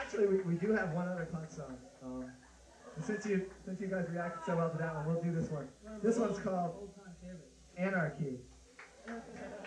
Actually, we do have one other punk song. And since you guys reacted so well to that one, we'll do this one. This one's called Anarchy.